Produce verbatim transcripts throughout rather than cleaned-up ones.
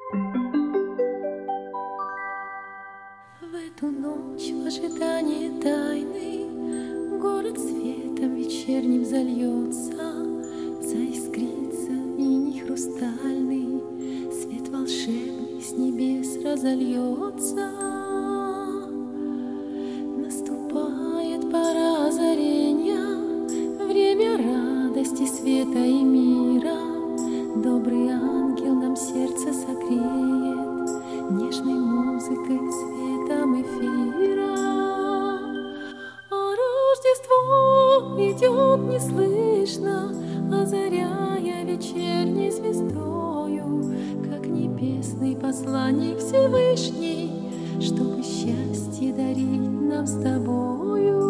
В эту ночь в ожидании тайны город светом вечерним зальется, заискрится иней хрустальный, свет волшебный с небес разольется. Наступает пора озарения, время радости, света и мира. Добрый ангел нам сердце согреет нежной музыкой, светом эфира. А Рождество идет неслышно, озаряя вечерней звездою, как небесный посланник Всевышний, чтобы счастье дарить нам с тобою.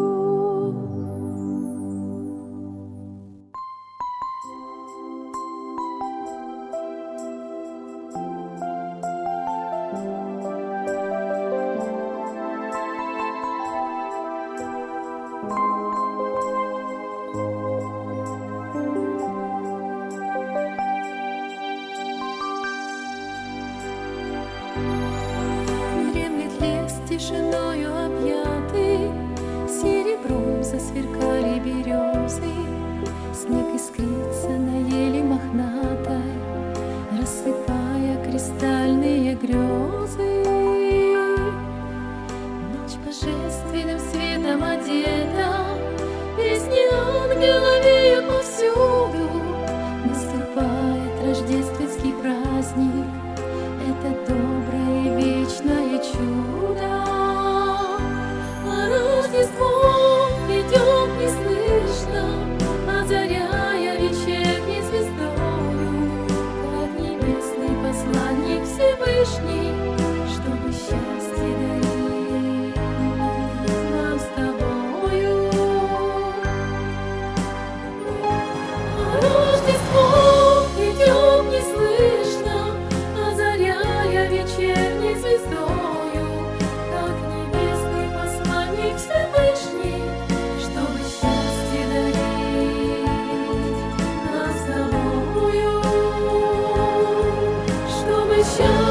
Тишиною объяты, серебром засверкали березы, снег искрится на еле мохнатой, рассыпая кристальные грезы. Ночь божественным светом одета, песни ангела веют повсюду. Наступает рождественский праздник, это доброе и вечное чудо. Рождество идет неслышно, озаряя вечерней звездою, как небесный посланник Всевышний, чтобы счастье дарить нам с тобою. Рождество идет неслышно, озаряя вечерней звездою, как небесный посланник Всевышний, чтобы счастье дарить нам с тобою, чтобы счастье